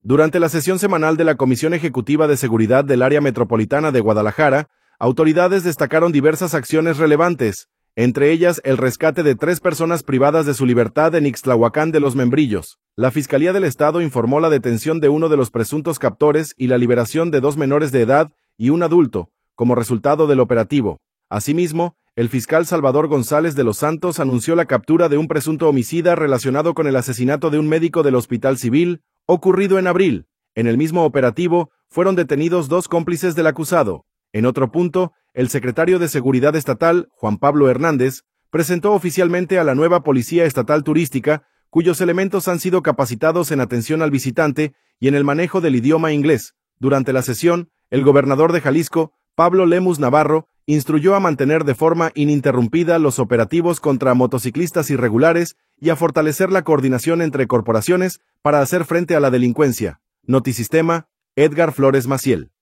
Durante la sesión semanal de la Comisión Ejecutiva de Seguridad del Área Metropolitana de Guadalajara, autoridades destacaron diversas acciones relevantes, entre ellas el rescate de 3 personas privadas de su libertad en Ixtlahuacán de los Membrillos. La Fiscalía del Estado informó la detención de uno de los presuntos captores y la liberación de 2 menores de edad y un adulto, como resultado del operativo. Asimismo, el fiscal Salvador González de los Santos anunció la captura de un presunto homicida relacionado con el asesinato de un médico del Hospital Civil, ocurrido en abril. En el mismo operativo, fueron detenidos 2 cómplices del acusado. En otro punto, el secretario de Seguridad Estatal, Juan Pablo Hernández, presentó oficialmente a la nueva Policía Estatal Turística, cuyos elementos han sido capacitados en atención al visitante y en el manejo del idioma inglés. Durante la sesión, el gobernador de Jalisco, Pablo Lemus Navarro, instruyó a mantener de forma ininterrumpida los operativos contra motociclistas irregulares y a fortalecer la coordinación entre corporaciones para hacer frente a la delincuencia. Notisistema, Edgar Flores Maciel.